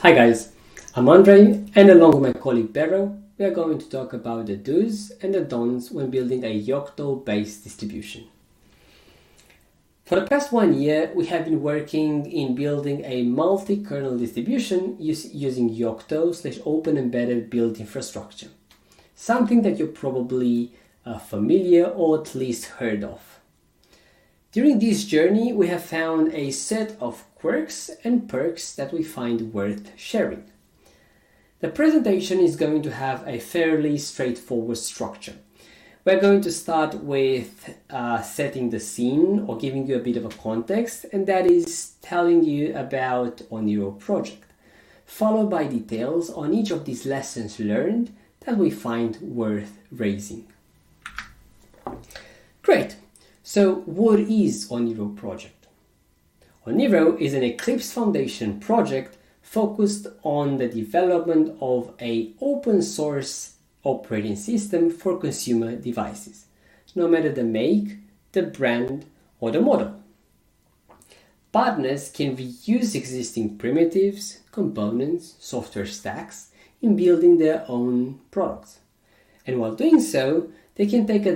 Hi guys, I'm Andre, and along with my colleague Bero, we are going to talk about the do's and the don'ts when building a Yocto-based distribution. For the past 1 year, we have been working in building a multi-kernel distribution using Yocto/Open Embedded Build Infrastructure, something that you're probably familiar or at least heard of. During this journey, we have found a set of quirks and perks that we find worth sharing. The presentation is going to have a fairly straightforward structure. We're going to start with setting the scene or giving you a bit of a context, and that is telling you about Oniro project, followed by details on each of these lessons learned that we find worth raising. Great. So what is Oniro project? Oniro is an Eclipse Foundation project focused on the development of an open source operating system for consumer devices, no matter the make, the brand, or the model. Partners can reuse existing primitives, components, software stacks in building their own products. And while doing so, they can take